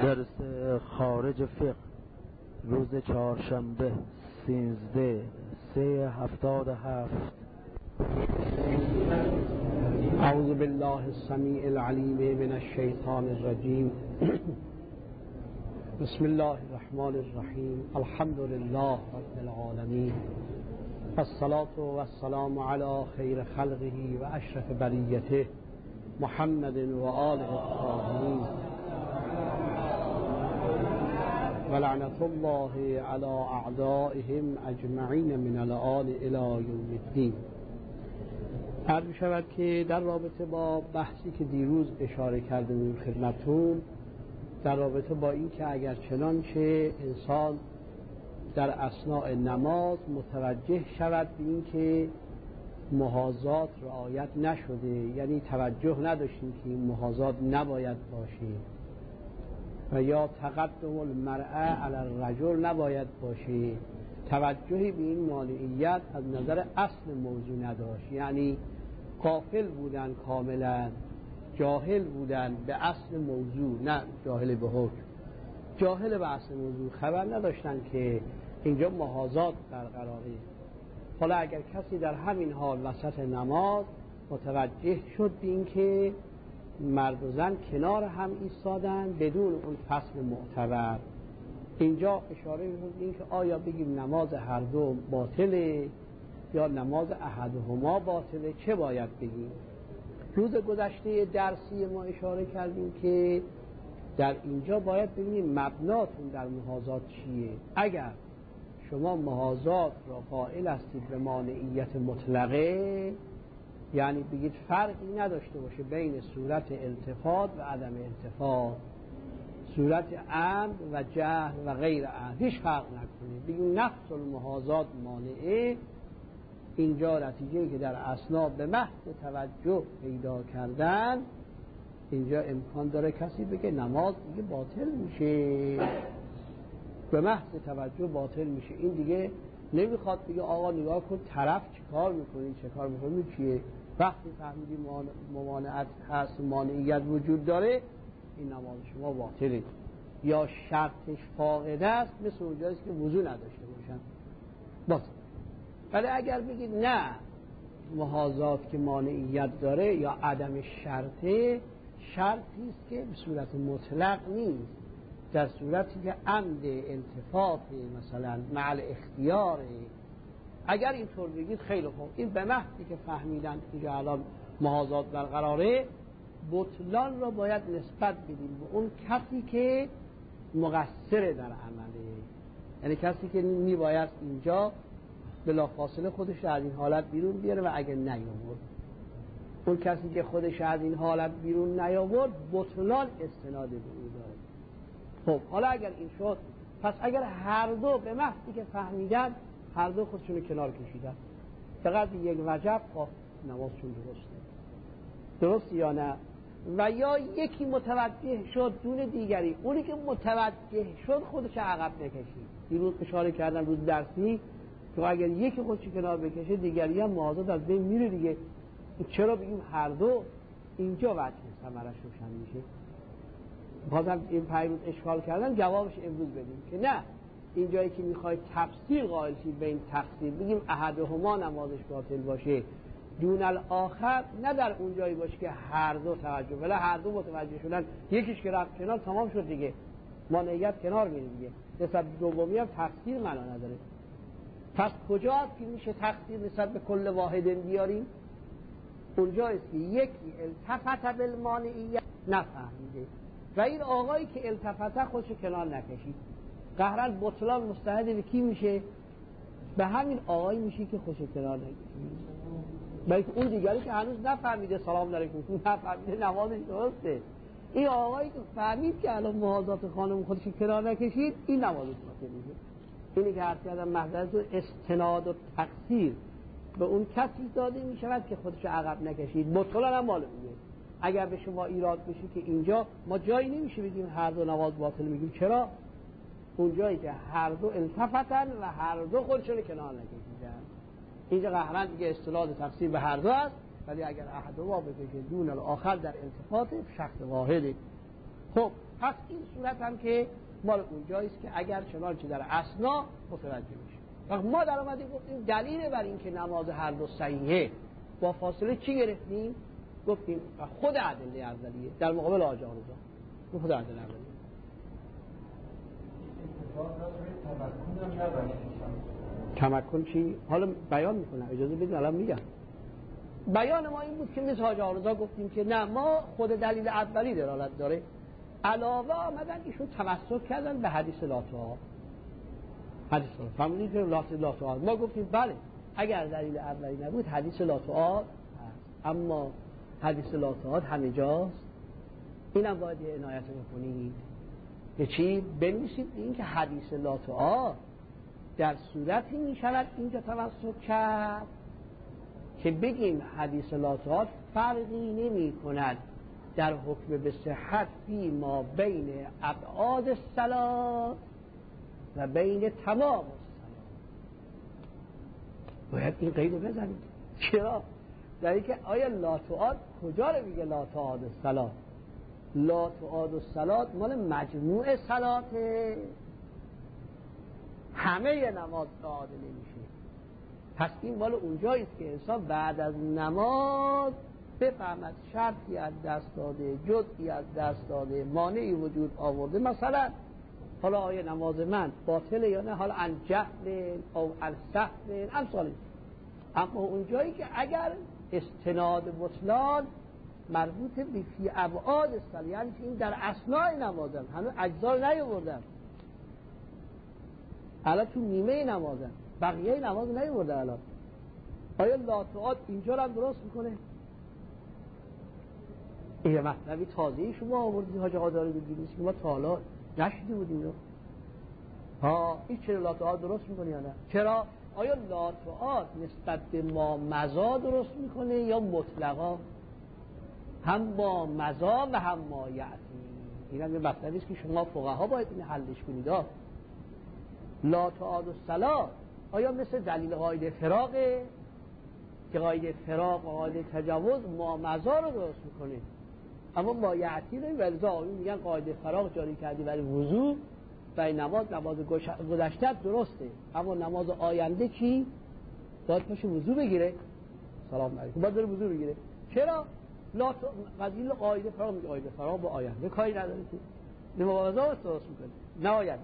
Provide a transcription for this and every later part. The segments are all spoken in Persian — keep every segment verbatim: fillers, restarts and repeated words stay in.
درس خارج فقه روز چهارشنبه سیزده سه هفتاد هفت. اعوذ بالله السمیع العلیم من الشیطان الرجیم. بسم الله الرحمن الرحیم. الحمد لله رب العالمین، والصلاة والسلام علی خیر خلقه و اشرف بریته محمد و آله الطاهرین، و لعنت الله علی اعدائهم اجمعین من الآن الی یوم الدین. عرض شود که در رابطه با بحثی که دیروز اشاره کرده بودیم خدمتتون، در رابطه با این که اگر چنانچه انسان در اثناء نماز متوجه شود به این که محاذات رعایت نشده، یعنی توجه نداشتیم که این محاذات نباید باشه، و یا تقدم المرأة علی الرجل نباید باشه، توجهی به این مانعیت از نظر اصل موضوع نداشت، یعنی غافل بودن، کاملا جاهل بودن به اصل موضوع، نه جاهل به حکم، جاهل به اصل موضوع، خبر نداشتن که اینجا محاذات برقراره. حالا اگر کسی در همین حال وسط نماز متوجه شد به این که مرد و زن کنار هم ایستادن بدون اون فصل معتبر، اینجا اشاره می‌کنه این که آیا بگیم نماز هر دو باطله یا نماز احدهما باطله، چه باید بگیم؟ روز گذشته درسی ما اشاره کردیم که در اینجا باید ببینیم مبناتون در محاذات چیه. اگر شما محاذات را قائل هستید به مانعیت مطلقه، یعنی بگید فرقی نداشته باشه بین صورت التفات و عدم التفات، صورت عمد و جهل و غیر عمد، هیچ فرق نکنید، بگید نفس المحاذات مانعه، اینجا نتیجه‌ای که در اثناء به محض توجه پیدا کردن، اینجا امکان داره کسی بگه نماز دیگه باطل میشه، به محض توجه باطل میشه. این دیگه نمیخواد بگه آقا نگاه کن طرف چه کار میکنی چه کار میکنی چیه، وقتی فهمیدی ممانعت هست، مانعیت وجود داره، این نماز شما باطله، یا شرطش فاقده است، مثل اونجاییست که وضو نداشته باشن باطل. ولی اگر بگید نه محاذات که مانعیت داره یا عدم شرطه، شرطی است که به صورت مطلق نیست، در صورتی که عمد التفات مثلا مع اختیاره، اگر اینطور بگید خیلی خوب، این به محضی که فهمیدن که الان محاذات برقراره، بطلان را باید نسبت بدیم به اون کسی که مقصر در عمله، یعنی کسی که میباید اینجا بلافاصله خودش از این حالت بیرون بیاره، و اگر نیاورد، اون کسی که خودش از این حالت بیرون نیاورد، بطلان استناد به او داره. خب حالا اگر این شد، پس اگر هر دو به محضی که فهمیدن هر دو خودشون کنار کشیدن، فقط یک وجب خب نمازشون درسته، درست یا نه؟ و یا یکی متوجه شد دون دیگری، اونی که متوجه شد خودش عقب نکشید. دیروز اشاره کردم روز درسی که اگر یکی خودش کنار بکشه دیگری هم محاذات از بین میره دیگه. چرا بگیم هر دو؟ اینجا وجه ثمرش روشن میشه. بازم این پیروز اشکال کردن، جوابش امروز بدیم که نه، اینجایی که میخوای تفسیر قائل شید به این تفسیر، بگیم احدهما نمازش باطل باشه دون الاخر، نه در اونجایی باشه که هر دو توجه، ولی هر دو متوجه شدن، یکیش که رفت کنار تمام شد دیگه، مانعیت کنار میره دیگه، نسبت دومی هم تفسیر معنا نداره. پس کجاست که میشه تفسیر نسبت به کل واحد بیاریم؟ اونجاییست که یکی التفت بالمانعیت نفهمیده، و این آقایی که التفته خودش کنار نکشید، قهرن بطلان مستند به کی میشه؟ به همین آقایی میشه که خودش کنار نکشید، بلکه اون دیگری که هنوز نفهمیده، سلام علیکم، نفهمیده نمازش درسته. این آقایی که فهمید که الان محاذات خانم خودش کنار نکشید، این نمازش باطل میشه. اینی که حرف کردم محض استناد و تقصیر به اون کسی داده میشود که خودش عقب نکشید، بطلان هم مال میگه. اگر به شما ایراد بشه که اینجا ما جایی نمیشه بگیم هر دو نماز باطل، میگیم چرا؟ اونجایی که هر دو التفتن و هر دو خودشون کنار نکشیدن، اینجا قهرن دیگه اصطلاح تفسیر به هر دو است، ولی اگر احدهما بکشه دون الاخر در التفات شخص واحده. خب پس این صورت هم که مال اونجاییست که اگر چنانچه در اسنا متوجه میشه. وقت ما در آمدیم گفتیم دلیل بر این که نماز هر دو صحیحه با فاصله چی گرفتیم؟ گفتیم خود ادله اولیه در مقابل آجاق رضا. خود ادله اولیه. تمکن چی؟ حالا بیان میکنم، اجازه بدید الان میگم. بیان ما این بود که مثل حاج آقا رضا گفتیم که نه، ما خود دلیل اولی دلالت داره، علاوه آمدن ایشون تمسک کردن به حدیث لاتوها. حدیث لاتوها فهمیدید که لاتوها، ما گفتیم بله اگر دلیل اولی نبود حدیث لاتوها هست، اما حدیث لاتوها همه جاست. اینم باید عنایت بکنید. که چی؟ بنویسید این که حدیث لاتوها در صورتی می شود اینجا تمسک کرد که بگیم حدیث لاتوها فرقی نمی کند در حکم به صحت فی ما بین ابعاد الصلاة و بین تمام الصلاة. باید این قید رو بزنید. چرا؟ در این که آیا لاتوها کجا رو میگه لاتوها الصلاة؟ لاتوها الصلاة مال مجموع صلاته، همه نماز داده نمیشه. پس این مال اونجاییست که انسان بعد از نماز بفهمد شرطی از دست داده، جزئی از دست داده، مانعی وجود آورده. مثلا حالا آیا نماز من باطله یا نه، حالا عن جهل او عن سهو امثال. اما اونجایی که اگر استناد بطلان مربوط به فی ابعاد الصلاة، یعنی که این در اثناء نمازم، هنوز اجزا رو نیاوردن، الان تو نیمه نمازم، بقیه نماز نیاورده. الان آیا لاتوات اینجا رو هم درست میکنه؟ این مطلبی تازه‌ای شما آوردید حاج آقا داره بگید که ما تا حالا نشیده بودیم رو. ها این چرا لاتوات درست میکنه یا نه؟ چرا؟ آیا لاتوات نسبت به ما مزا درست میکنه یا مطلقا؟ هم با مزا و هم ما یعطی. این هم یه مطلبی است که شما فقها باید این حلش کنید. لاتوات الصلاة آیا مثل دلیل قاعده فراقه که قاعده فراق و قاعده تجاوز ما مزا رو درست میکنه، اما ما یعطی رو ولذا میگن قاعده فراق جاری کردی برای وضو برای نماز، نماز گذشته درسته، اما نماز آینده چی؟ باید پاشه وضو بگیره. سلام علیکم باید داره وضو بگیره. چرا؟ لاتو قضیه قاعده فراق میگه قاعده فراق با آینده کاری نداره که نماز درست میکنه نه آینده.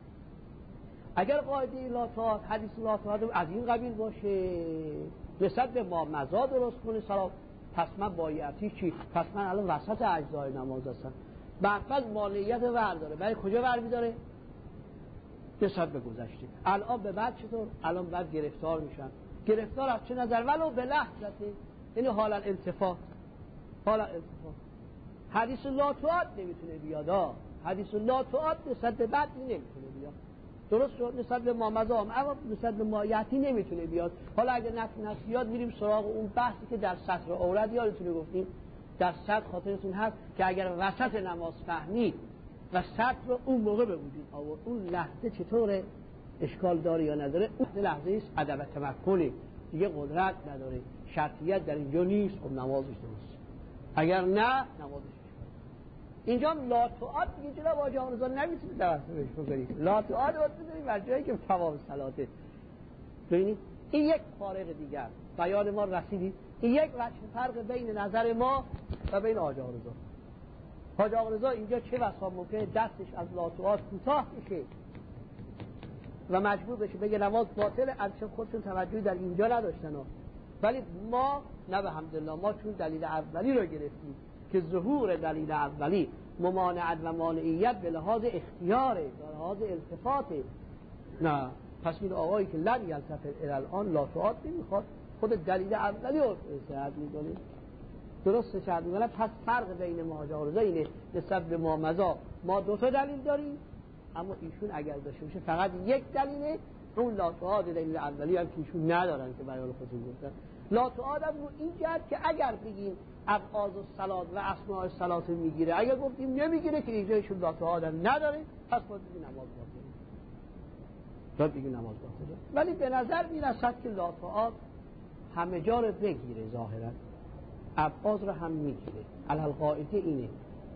اگر قاعده لاتوات حدیث لاتوات از این قبیل باشه نسبت به ما مزا درست کنه سلام، پس من بایعتی چی؟ پس من الان وسط اجزای نماز هستم. بعد مالیت ور داره، برای کجا ور میداره؟ نسبت به گذشته. الان به بعد چطور؟ الان بعد گرفتار میشن. گرفتار از چه نظر؟ ولو به لحظته، یعنی حالا التفات، حالا التفات. حدیث لاتوات نمیتونه بیاد. حدیث لاتوات نسبت به بعد نمیتونه بیاد. درست شد؟ نسبت به ما مزام، اما نسبت به مایتی نمیتونه بیاد. حالا اگه نتونه بیاد میریم سراغ اون بحثی که در سطر عورت یادتونه گفتیم، در سطر خاطرتون هست که اگر وسط نماز فهمید و سطر رو اون موقع به وجود آورد، اون لحظه چطوره؟ اشکال داره یا نداره؟ اون لحظه است عدم تمکنه، دیگه قدرت نداره، شرطیت در اینجا نیست، خب نمازش درست. اگر نه نمازش اینجا لاتوات دیگه جناب حاج آقا رضا نمیتونه درست بهش بگید. لاتوات رو بذارید بر جایی که تمام صلاته. ببینید این یک فارق دیگر بیان ما رسیدید. این یک وجه فرق بین نظر ما و بین حاج آقا رضا. حاج آقا رضا اینجا چه بسا ممکنه دستش از لاتوات کوتاه بشه و مجبور بشه بگه نماز باطله، البته خودشون توجهی در اینجا نداشتن ها. ولی ما نه به حمدالله ما چون دلیل اولی رو گرفتیم که ظهور دلیل اولی ممانعت و مانعیت به لحاظ اختیاره، به لحاظ التفاته. نه پس این آقایی که لن یلتفت الان لاتوات نمیخواد، خود دلیل اولی رو صحت میدونه، درست صحت میدونه. پس فرق بین ما حاج آقا رضا اینه نسبت به ما مزا ما دو تا دلیل داریم، اما ایشون اگر داشته باشه فقط یک دلیله، اون لاتوات دلیل اولی هم که ایشون ندارن که بیان خودشون گفتن. لاتوات هم رو این جهت که اگر بگیم ابعاد الصلاة و اسماء الصلاة میگیره، اگر گفتیم نمیگیره که اینجایشون لاتوات نداره، پس باید بگیم نماز باطله. باید بگیم نماز باطله. ولی به نظر میرسد که لاتوات همه جا رو بگیره، ظاهرا ابعاد رو هم میگیره. علالقاعده اینه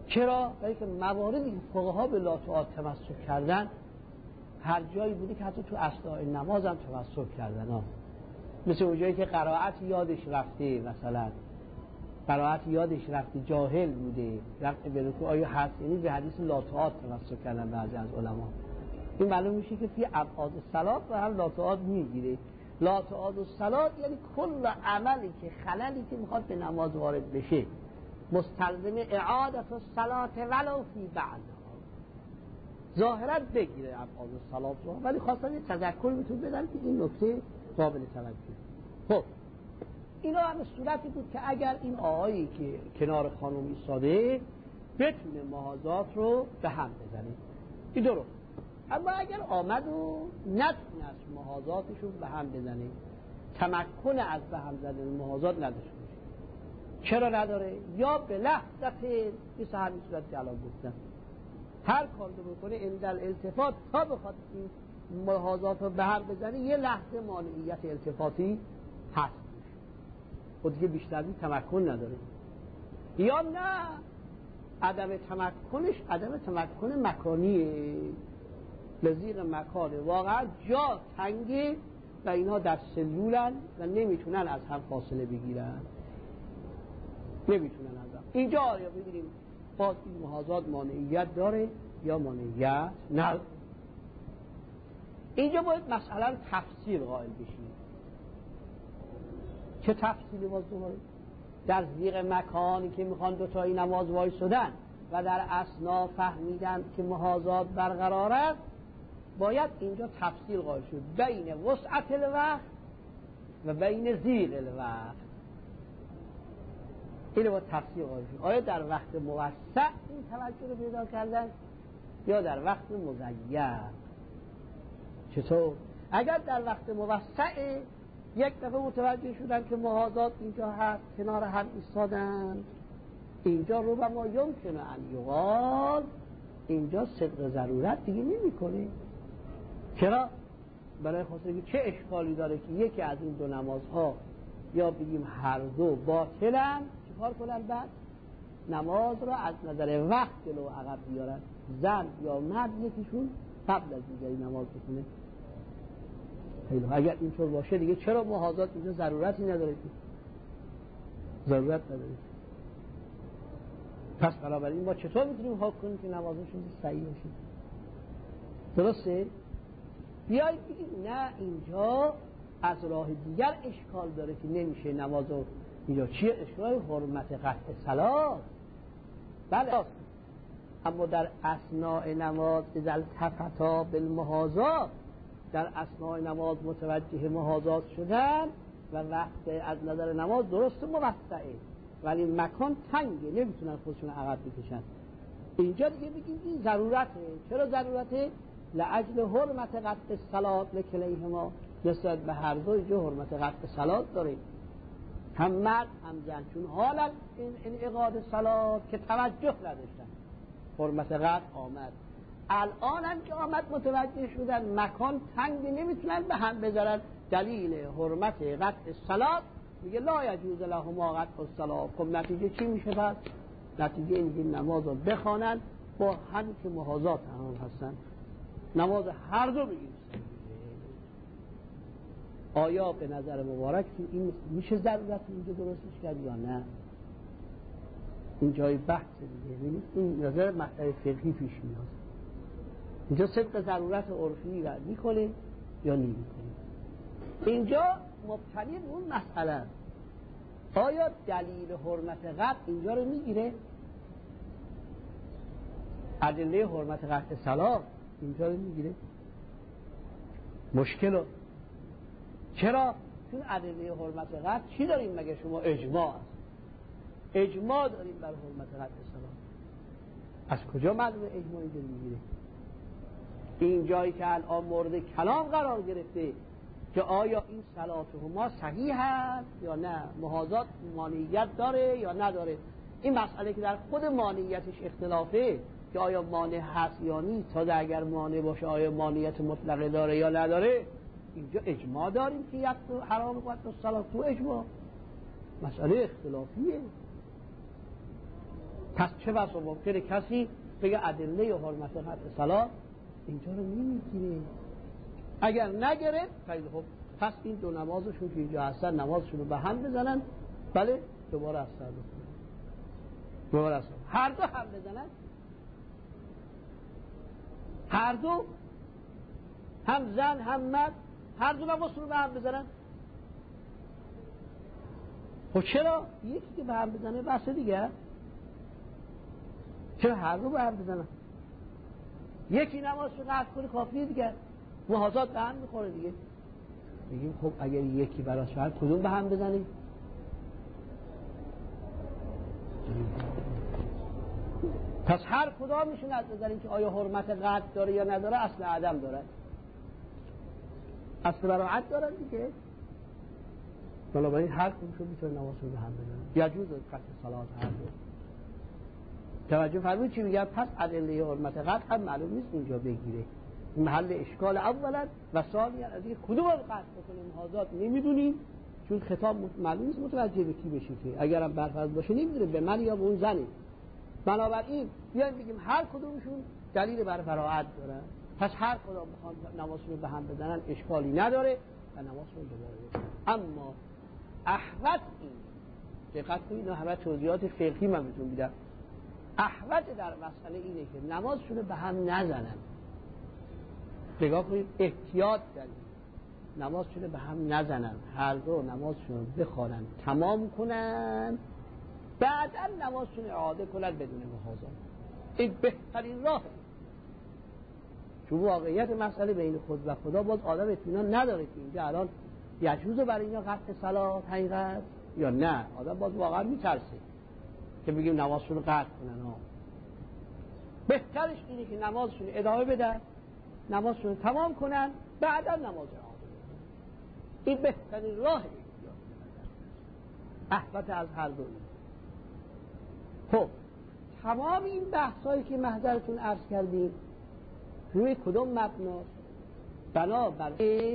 چرا؟ برای که مواردی که فقها به لاتوات تمسک کردن هر جایی بوده که حتی تو اثناء نماز هم تمسک کردن ها. مثل اونجایی که قرائت یادش رفته، مثلا قرائت یادش رفته، جاهل بوده، رفت به رکوع آیا هست، یعنی به حدیث لاتوات تمسک کردن بعضی از علما. این معلوم میشه که فی ابعاد الصلات و هم لاتوات میگیره. لاتوات الصلات یعنی کل عملی که خللی که میخواد به نماز وارد بشه مستلزم اعادت الصلات ولو فی بعض ظاهرا بگیره ابعاد الصلات رو، ولی خواستم یه تذکر بهتون بدم که این نکته قابل توجه. خب اینا هم صورتی بود که اگر این آقایی که کنار خانم ایستاده بتونه محاذات رو به هم بزنه این درست، اما اگر آمد و نتونه از محاذاتشون به هم بزنه، تمکن از به هم زدن محاذات نداشته باشه، چرا نداره؟ یا به لحظت مثل همین صورت که الان گفتم هر کار رو بکنه اندل التفات تا بخواد این محاذات رو به هم بزنه یه لحظه مانعیت التفاتی هست خود دیگه بیشتر این تمکن نداره. یا نه عدم تمکنش عدم تمکن مکانیه، لزیق مکانه، واقعا جا تنگه و اینا در سلولن و نمیتونن از هم فاصله بگیرن، نمیتونن از هم. اینجا آیا بگیریم باز این محاذات مانعیت داره یا مانعیت نداره؟ اینجا باید مسئله تفسیر قائل بشیم. چه تفصیلی باز دوباره؟ در زیغ مکانی که میخوان دوتایی نماز وایسادن و در اثنا فهمیدن که محاذات برقرار است، باید اینجا تفصیل قائل شد بین وسعت الوقت و بین زیغ الوقت. اینو باید تفصیل قائل شد. آیا در وقت موسع این توجه رو پیدا کردن یا در وقت مضیق؟ چطور؟ اگر در وقت موسع یک دفعه متوجه شدن که محاذات اینجا هست، کنار هم ایستادن، اینجا رو به ما یمکنه ان یقال اینجا صدق ضرورت دیگه نمی کنه. چرا؟ برای خاطر که چه اشکالی داره که یکی از این دو نمازها یا بگیم هر دو باطلن، چیکار کنن بعد؟ نماز را از نظر وقت جلو عقب بیارن، زن یا مرد یکیشون قبل از دیگری نماز بکنه. اگر اینطور باشه دیگه چرا محاذات اینجا ضرورتی نداره؟ ضرورت نداره. پس بنابراین ما چطور میتونیم حکم کنیم که نمازشون صحیح باشه؟ درسته؟ بیایید بگیم نه اینجا از راه دیگر اشکال داره که نمیشه نمازو. اینجا چیه اشکال؟ حرمت قطع صلات. بله، اما در اثناء نماز اذا التفتا بالمحاذات، در اثناء نماز متوجه محاذات شدن و وقت از نظر نماز درست موسعه ولی مکان تنگه، نمیتونن خودشون عقب بکشن. اینجا دیگه بگیم این ضرورته. چرا ضرورته؟ لعجل حرمت قطع الصلات لکلیهما، نسبت به هر دو اینجا حرمت قطع صلات داره، هم مرد هم زن، چون حالا این انعقاد صلات که توجه نداشتن حرمت قطع آمد. الان هم که آمد متوجه شدن مکان تنگ نمیتونن به هم بذارن، دلیل حرمت قطع صلات میگه لا یجوز لهما قطع الصلات. خب نتیجه چی میشه پس؟ نتیجه اینکه نماز رو بخوانن با همین که محاذات هم هستن، نماز هر دو بگیم. آیا به نظر مبارک این میشه ضرورت اینجا درستش کرد یا نه؟ این جای بحث دیگه. این نظر مسئله فقهی پیش میاد. اینجا صدق ضرورت عرفی را میکنه یا نمیکنه. اینجا مبتنی به اون مسئله آیا دلیل حرمت قطع اینجا رو میگیره؟ ادله حرمت قطع صلات اینجا رو میگیره؟ مشکل. چرا؟ چون ادله حرمت قطع چی داریم مگه شما؟ اجماع است. اجماع داریم بر حرمت قطع صلات. از کجا معلومه اجماع اینجا میگیره؟ این جایی که الان مورد کلام قرار گرفته که آیا این صلات هما صحیح هست یا نه، محاذات مانعیت داره یا نداره. این مسئله که در خود مانعیتش اختلافه که آیا مانع هست یا نیست، تا اگر مانع باشه آیا مانعیت مطلقه داره یا نداره. اینجا اجماع داریم که یک حرام قطع الصلات، تو اجماع مسئله اختلافیه. پس چه بسا ممکنه کسی بگه ادله حرمت قطع صلات اینجا رو نمیگیره. اگر نگره خیلی خوب، پس این دو نمازشون که اینجا هستن نمازشون رو به هم بزنن، بله دوباره از سر بکنن، دوباره از سر هر دو هم بزنن، هر دو هم زن هم مرد هر دو نمازشون رو به هم بزنن. خب چرا؟ یکی که به هم بزنه بس دیگه، چرا هر دو به هم بزنن؟ یکی نماز رو قطع کنه کافیه دیگه، محاذات به هم میخوره دیگه. میگیم خب اگر یکی براش هر کدوم به هم بزنیم؟ پس هر کدام میشون از بزنیم که آیا حرمت قطع داره یا نداره، اصل عدم داره، اصل براعت داره دیگه. بنابراین هر کدومشون میتونه نماز رو به هم بزنه. یجوز قطع صلات هر دو. توجه فرمودید چی میگم؟ پس ادله حرمت قطع هم معلوم نیست اینجا بگیره. محل اشکال اولا و ثانیا از اینکه کدوم رو قطع بکنیم محاذات نمیدونیم، چون خطاب معلوم نیست متوجه به کی بشه، که اگرم برفرض باشه نمیدونه به من یا به اون زنه. بنابراین بیایم بگیم هر کدومشون دلیل بر براعت داره، پس هر کدوم بخوان نمازشون رو به هم بزنن اشکالی نداره و نمازشون دوباره بزنن. اما احوط این دقت کنید، اینا همه توضیحات فقهی من بهتون میدم. احوط در مسئله اینه که نمازشون رو به هم نزنن. نگاه کنید، احتیاط کنید نمازشون رو به هم نزنن، هر دو نمازشون رو بخوانن تمام کنن، بعدا نمازشون رو اعاده کنن بدون محاذات. این بهترین راهه، چون واقعیت مسئله بین خود و خدا باز آدم اطمینان نداره که اینجا الان یجوزه برای اینا قطع صلات حقیقت یا نه. آدم باز واقعا میترسه که بگیم نمازشون رو قطع کنن ها. بهترش اینه که نمازشون رو ادامه بدن، نمازشون رو تمام کنن، بعدا نماز رو این بهترین راه احوط از هر دو. خب تمام این بحثایی که محضرتون عرض کردیم روی کدوم مبنا؟ بنابر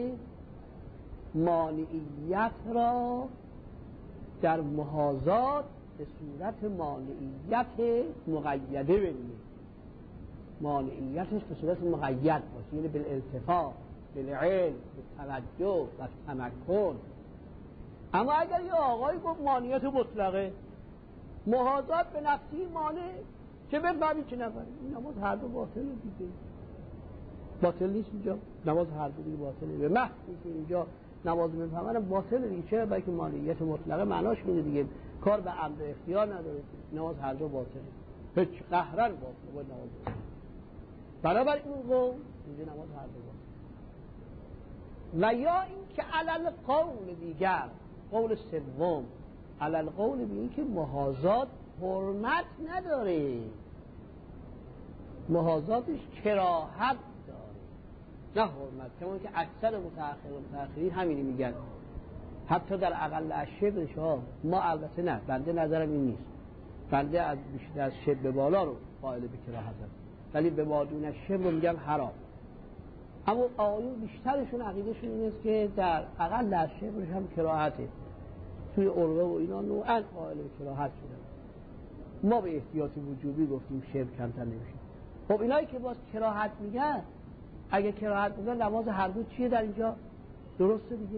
مانعیت را در محاذات به صورت مانعیت مقیده ببینیم. مانعیتش به صورت مقید باشه، یعنی بالالتفات، بالعلم، بالتوجه و تمکن. اما اگر یه آقایی گفت مانعیت مطلقه، محاذات به نفسی مانع، چه بفهمی چه نفهمی، این نماز هر دو باطله دیگه. باطل نیست اینجا نماز هر دو دیگه باطله. به محض که اینجا نماز بفهمن باطله دیگه. چرا؟ برای که مانعیت مطلقه معناش اینه دیگه، کار به امر اختیار نداره، نماز هر دو باطله، هیچ قهرن باطله باید نماز باطله. برابر این قول اینجا نماز هر دو باطله. و یا این که علل قول دیگر، قول سوم علل قول به این که محاذات حرمت نداره، محاذاتش کراهت داره نه حرمت. کمان که اکثر متأخر و متأخرین همینی میگن، حتی در اقل از شبهش ها. ما البته نه، بنده نظرم این نیست، بنده از بیشتر از شبه به بالا رو قائل به کراهتم، ولی به مادون شبه میگم حرام. اما آیون بیشترشون عقیدهشون این است که در اقل از شبهش هم کراهته. توی عربه و اینا نوعا قائل به کراهت شدن. ما به احتیاط وجوبی گفتیم شبه کمتر نمیشه. خب اینایی که باز کراهت میگن، اگه کراهت میگن نماز هر دو چیه در اینجا؟ درسته دیگه.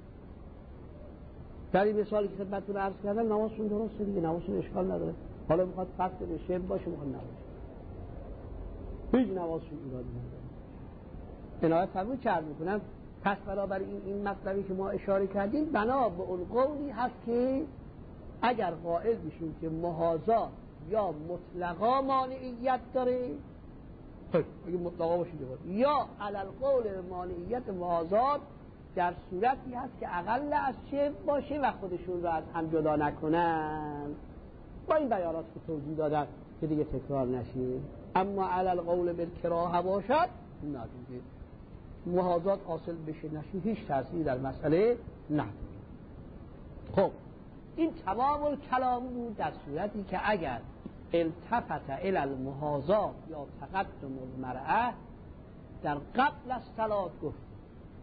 در این مثالی که خدمتتون عرض کردم نمازشون درسته دیگه، نمازشون اشکال نداره. حالا میخواد قصد به شبه باشه، میخواد نباشه، هیچ نمازشون ایرادی نداره. عنایت فرمود چه عرض میکنم. پس بنابراین این این مطلبی که ما اشاره کردیم بنا به اون قولی هست که اگر قائل بشیم که محاذات یا مطلقا مانعیت داره، اگه مطلقا باشه یا علل قول مانعیت محاذات در صورتی هست که اقل از شبه باشه و خودشون رو از هم جدا نکنن. با این بیانات که توضیح دادن که دیگه تکرار نشه. اما علل قول بالکراهه باشد، نه دیگه محاذات حاصل بشه نشه هیچ تأثیری در مسئله نداره. خب این تمام الکلام بود در صورتی که اگر التفت الی المحاذات یا تقدم المرأة در قبل از صلات گفت،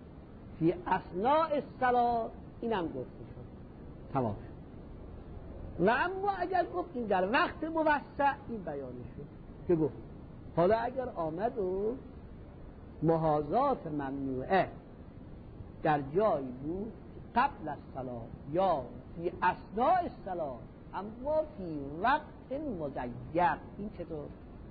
فی اثناء الصلات اینم گفته شد، تمام شد. و اما اگر گفتیم در وقت موسع این بیانش شد که گفت حالا اگر آمد و محاذات ممنوعه در جایی بود قبل از صلاة یا فی اثناء الصلاة اما فی وقت مضیق، این چطور؟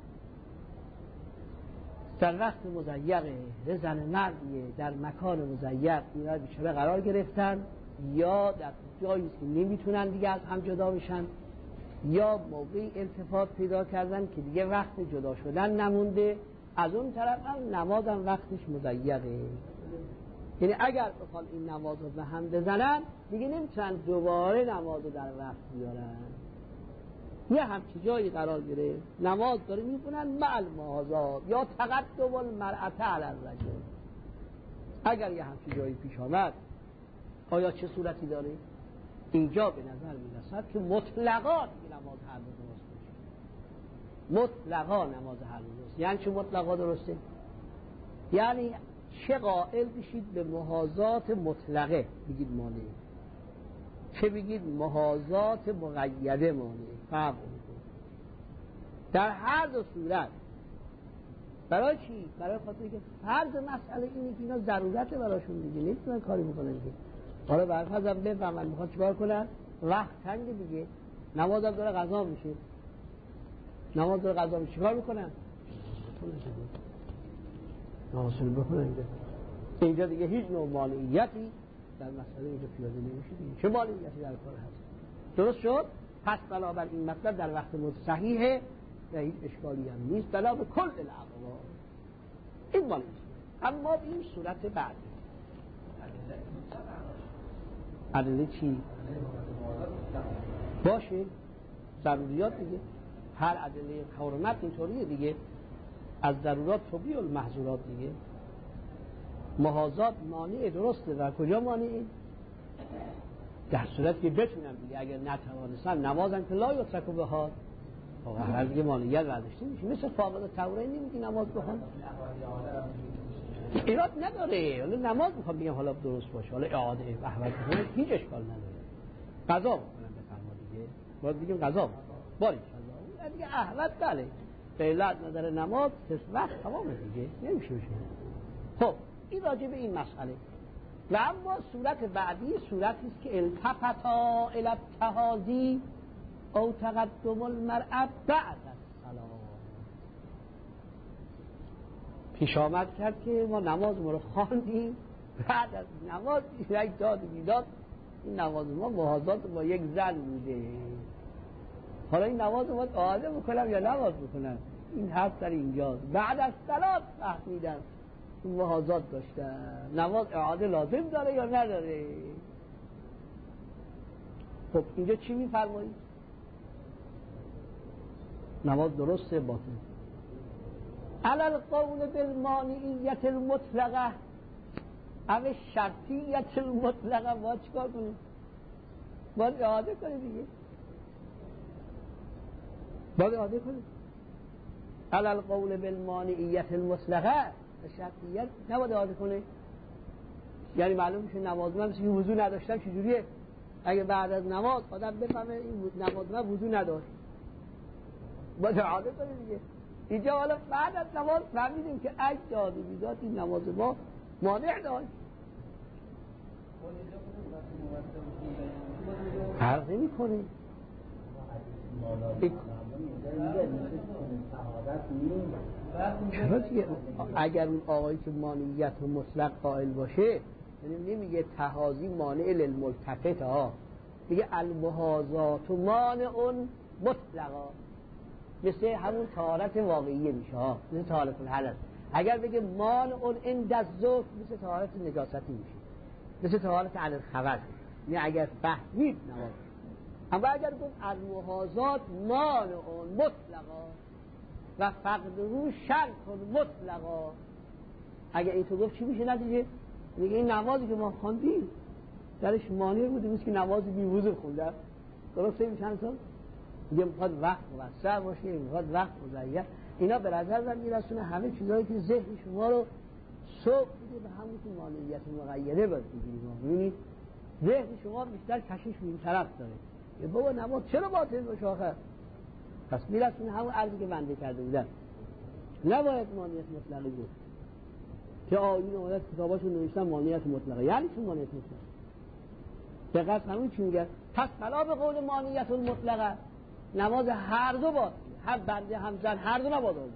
در وقت مضیقه زن مردیه در مکان مضیق اینا بیچاره قرار گرفتن یا در جایی که نمیتونن دیگه از هم جدا بشن یا موقعی التفات پیدا کردن که دیگه وقت جدا شدن نمونده، از اون طرف هم نماز هم وقتش مضیقه. یعنی اگر بخوان این نماز رو به هم بزنن دیگه نمیتونن دوباره نماز رو در وقت بیارن. یه همچی جایی قرار گرفت نماز داره میکنن مع المحاذات یا تقدم المرأة علی الرجل. اگر یه همچی جایی پیش آمد آیا چه صورتی داره؟ اینجا به نظر میرسد که مطلقا دیگه نماز هر دو درست باشه. مطلقا نماز هر دو درست. یعنی چه مطلقا درسته؟ یعنی چه قائل بشید به محاذات مطلقه بگید مانعه، چه بگید محاذات مقیده مانعه، فرق میکنه. در هر دو صورت برای چی؟ برای خاطر که فرض مسئله اینه که اینا ضرورت براشون دیگه نمیتونن کاری بکنن دیگه. حالا برفرضم بفهمن میخواد چیکار کنن، وقت تنگ دیگه، نمازم داره قضا میشه، نماز داره قضا میشه، چیکار میکنن؟ نمازشون بخونن اینجا. اینجا دیگه هیچ نوع مانعیتی در مسئله اینجا پیاده نمیشه دیگه. چه مانعیتی در کار هست؟ درست شد؟ پس بنابر این مطلب در وقت صحیحه و هیچ اشکالی هم نیست بنا به کل الاقوال. این مانعی. اما این صورت بعدی ادله چی؟ باشه ضروریات دیگه، هر ادله حرمت اینطوریه دیگه، از ضرورات تبیح المحظورات دیگه. محاذات مانع درسته، در کجا مانعه؟ در صورت که بتونم دیگه، اگر نتوانستم نمازم که لا یترک بها هر دیگه مانعیت برداشته میشه. مثل فاقد الطهورین نمیگی نماز بخوان ایراد نداره، حالا نماز میخوام بگم حالا درست باشه، حالا اعاده وحوت بکنه هیچ اشکال نداره، قضا بکنم بفرما دیگه، باید بگیم قضا باری قضا دیگه احوت بله به علت نظر نماز سه وقت تمامه دیگه نمیشه بشه. خب این راجع به این مسئله. و اما صورت بعدی صورتی است که التفتا الی التهاذی او تقدم المرأة بعد الصلاة. پیش آمد کرد که ما نماز ما رو خواندیم، بعد از نماز یک داد بیداد این نماز ما محاذات با یک زن بوده، حالا این نماز ما اعاده بکنم یا نماز بکنم؟ این حرف در اینجاست. بعد از صلات فهمیدم محاذات داشتن، نماز اعاده لازم داره یا نداره؟ خب اینجا چی میفرمایید؟ نماز درسته باطل؟ علی القول بالمانعیت المطلقه او شرطیت المطلقه باید چیکار کنیم؟ باید اعاده کنیم دیگه، باید اعاده کنیم. علی القول بالمانعیت المطلقه شرطیت نباید اعاده کنه. یعنی معلوم میشه نماز من مثل وضو نداشتم چجوریه؟ اگه بعد از نماز آدم بفهمه این نماز من وضو نداشت باید اعاده کنه دیگه. اینجا حالا بعد از نماز فهمیدیم که اگه داد و بیداد این نماز ما مانع داشت، فرق نمی کنه. چرا دیگه اگر اون آقایی که مانعیت و مطلق قائل باشه یعنی نمیگه تهاذی مانع للملتفت ها، میگه المحاذات و مانع مطلقا، مثل همون طهارت واقعیه میشه ها، مثل طهارت الحدث. اگر بگه مانع عند الذکر مثل طهارت نجاستی میشه، مثل طهارت علی الخبث. یعنی اگر فهمید نماز. اما اگر گفت المحاذات مانع مطلقا و فقد رو شرط مطلقا، اگر این تو گفت چی میشه نتیجه؟ میگه این نمازی که ما خواندیم درش مانع بوده، مثل که نمازی بی وضو خوندن. درسته این چند سال؟ میگه میخواد وقت موسع باشه، میخواد وقت مضیق. اینا به نظر میرسونه همه چیزایی که ذهن شما رو سوق میده به همون که مانعیت مقیده باید بگیریم. ببینید ذهن شما بیشتر کشش به این طرف داره، بابا نماز چرا باطل باشه آخر؟ پس میرسونه همون عرضی که بنده کرده بودن، نباید مانعیت مطلقی بود که آیین اومد کتاباشون نوشتن مانعیت مطلقه. یعنی چون مانعیت مطلقه؟ دقیق همون چی میگه؟ پس بلا به قول مانعیت المطلقه نماز هر دو باطل، هم بنده هم زن هر دو نباید باطل.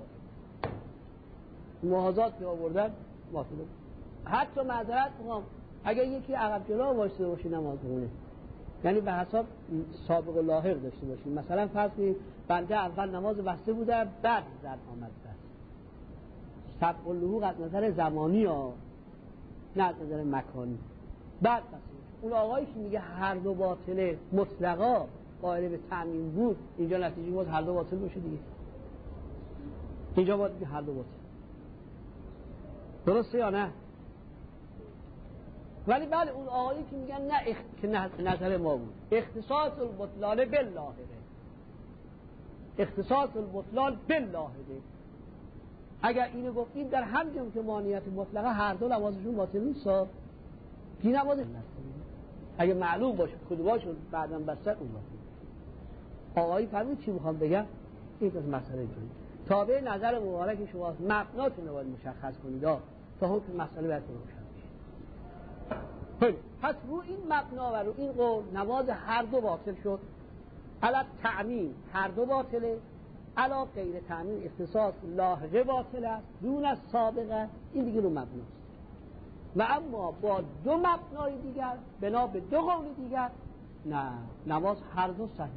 محاذات که آوردن باطل. حتی معذرت میخوام اگر یکی عقب جلو وایساده باشه نماز بخونه، یعنی به حساب سابق و لاحق داشته باشیم. مثلا فرض کنید بنده اول نماز بسته بوده بعد زن آمد بس، سبق اللحوق از نظر زمانی ها نه از نظر مکانی. بعد بسته اون آقایی که میگه هر دو باطله مطلقا قائل به تعمیم بود، اینجا نتیجه باز هر دو باطل باشه دیگه. اینجا باید هر دو باطل. درسته یا نه؟ ولی بله اون آقایی که میگن نه اخ... که نظر ما بود اختصاص البطلان باللاحقه، اختصاص البطلان باللاحقه. اگر اینو گفتیم در همجم که مانعیت مطلقه هر دو نمازشون باطل نیست، کی نماز اگه معلوم باشه کدوماشون بعداً بسته اون باطل. آقایی فرمود چی میخوام بگم؟ این پس مسئله اینه تابع نظر مبارک شماست، مبناتون رو باید مشخص کنید تا حکم مسئله براتون روشن بشه. پس رو این مبنا و رو این قول نماز هر دو باطل شد. علی تعمیم هر دو باطله، علی غیر تعمیم اختصاص لاحقه باطل است دون از سابقه، این دیگه رو مبناست. و اما با دو مبنای دیگر بنا به دو قول دیگر نه نماز هر دو صحیحه.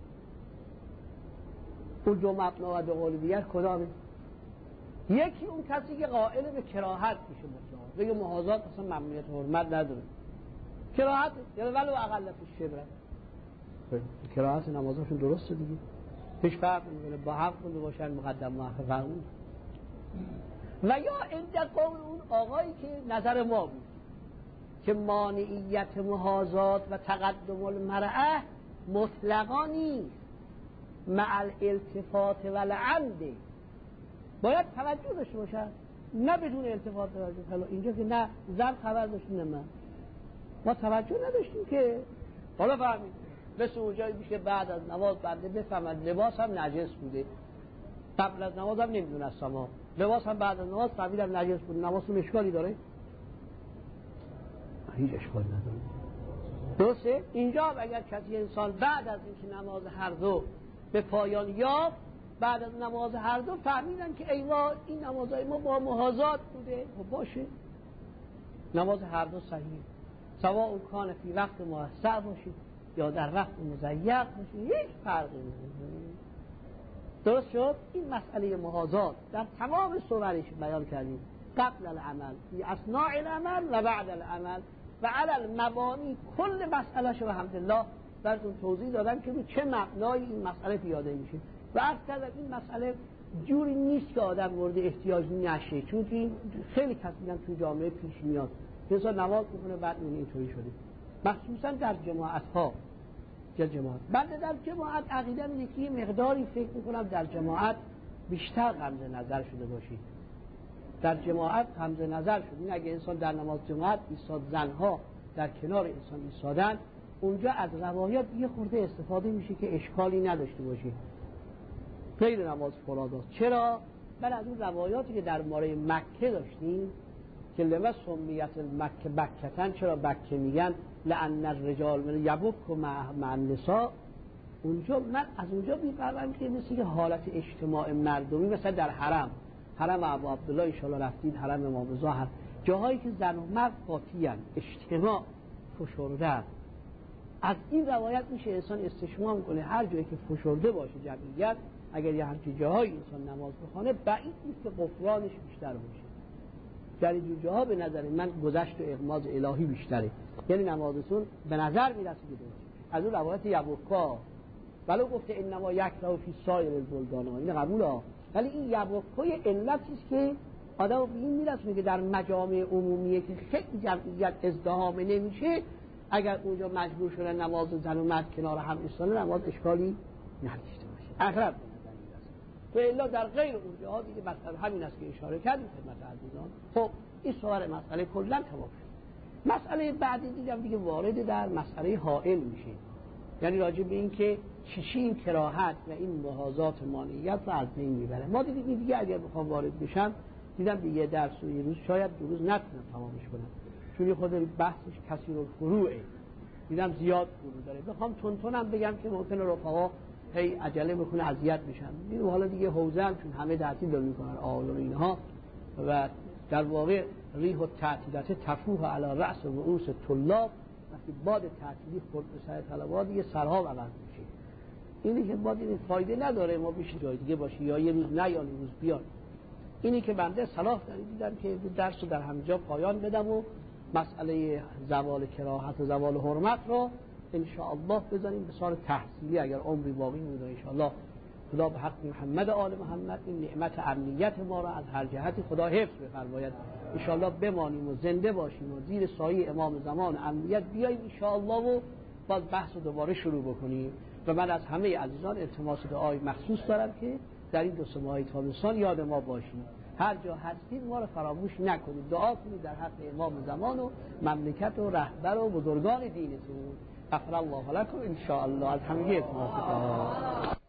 اون دو مبنا و دو قول دیگر کدامه؟ یکی اون کسی که قائل به کراهت میشه مطلقا، بگه محاذات اصلا ممنوعیت حرمت نداره، کراهت یعنی ولو اقل فی شبره، کراهت نمازشون درسته دیگه، هیچ فرق نمیکنه با حق خونده باشن مقدم مؤخر قانون. و یا عند قول اون آقایی که نظر ما بود که مانعیت محاذات و تقدم المرأة مطلقا نیست، مع الالتفات و العمد باید توجه داشته باشن، نه بدون التفات توجه. اینجا که نه زن خبر داشتیم نه من ما توجه نداشتیم که حالا فهمید مثل اونجایی میشه بعد از نماز بنده بفهمد لباس هم نجس بوده، قبل از نماز هم نمیدونستم ما لباس هم بعد از نماز فهمیدم نجس بوده، نمازتون اشکالی داره؟ هیچ اشکالی نداره. درسته؟ اینجا اگر کسی انسان بعد از اینکه نماز هر دو به پایان یافت، بعد از نماز هر دو فهمیدن که ایوا این نمازهای ما با محاذات بوده، خب باشه نماز هر دو صحیح، سواء اون کان فی وقت موسع باشید یا در وقت مضیق باشید هیچ فرقی نمیکنه. درست شد؟ این مسئله محاذات در تمام صورش بیان کردیم، قبل العمل فی اثناء العمل و بعد العمل و علی المبانی کل مسئله شو الحمدلله براتون توضیح دادم که چه مبنای این مسئله پیاده میشه. و عرض کردم این مسئله جوری نیست که آدم مورد احتیاج نشه، چون که خیلی کسی تو جامعه پیش میاد مثلا نماز میکنه بعد اون اینطوری شده، مخصوصا در جماعت ها. در جماعت بنده در جماعت عقیدم اینه که مقداری فکر میکنم در جماعت بیشتر غمز نظر شده باشید، در جماعت غمز نظر شد. این اگه انسان در نماز جماعت ایستاد، زنها در کنار انسان ایستادن، اونجا از روایات یه خورده استفاده میشه که اشکالی نداشته باشه، غیر نماز فراداست. چرا؟ من از اون روایاتی که در ماره مکه داشتیم که لما سمیت مکه بکتن، چرا بکه میگن؟ لأن الرجال من یبک مع النساء، اونجا من از اونجا میفهمم که مثل که حالت اجتماع مردمی مثلا در حرم حرم ابو عبدالله ان شاء الله رفتید، حرم امام رضا، جاهایی که زن و مرد قاطی ان، اجتماع فشرده است. از این روایت میشه انسان استشمام کنه هر جایی که فشرده باشه جمعیت، اگر یه همچین جاهایی انسان نماز بخونه بعید نیست که غفرانش بیشتر باشه. در این جاها به نظر من گذشت و اغماض الهی بیشتره، یعنی نمازتون به نظر میرسه که درست. از اون روایت یبکا ولو گفته انما یکره فی سایر البلدان، این قبوله، ولی این یبکای علتی است که آدم به این میرسونه که در مجامع عمومیه که خیلی جمعیت ازدحام نمیشه، اگر اونجا مجبور شده نماز زن و مرد کنار هم ایستادن، نماز اشکالی نداشته باشه. اغلب و الا در غیر اونجاها دیگه مثلا همین است که اشاره کردیم خدمت عزیزان. خب این سوال مسئله کلا تمام شد. مسئله بعدی دیگه دیگه وارد در مسئله حائل میشه. یعنی راجع به این که چی این کراهت و این محاذات مانعیت رو از بین میبره. ما دیدیم دیگه اگر بخوام وارد بشم دیدم دیگه درس و یه روز شاید دو روز نتونم تمامش کنم، چون خود بحثش کثیر الفروعه، دیدم زیاد فرو داره. بخوام تون تونم بگم که ممکنه رفقا هی عجله بکنه اذیت بشن. دیدم حالا دیگه حوزه چون همه تعطیل دارن میکنن آقایون اینها، و در واقع ریح و تعطیلات تفوح علی رأس و رؤوس طلاب، وقتی باد تعطیلی خورد به سر طلبات دیگه سرها عوض میشه. اینی که باد این فایده نداره، ما بیش جای دیگه باشه یا یه روز نه یا یه روز بیاد. اینی که بنده صلاح دارید دیدم که درس رو در همینجا پایان بدم و مسئله زوال کراهت و زوال حرمت رو ان شاء الله بذاریم به صورت تحصیلی اگر عمری باقی بود ان شاء الله. خدا به حق محمد آل محمد این نعمت امنیت ما را از هر جهتی خدا حفظ بفرماید. ان شاء الله بمانیم و زنده باشیم و زیر سایه امام زمان امنیت بیاییم ان شاء الله و باز بحث رو دوباره شروع بکنیم. و من از همه عزیزان التماس دعای مخصوص دارم که در این دو سه ماه تابستان یاد ما باشید، هر جا هستید ما رو فراموش نکنید، دعا کنید در حق امام زمان و مملکت و رهبر و بزرگان دینتون. غفر الله لكم ان شاء الله. از همگی التماس دعا.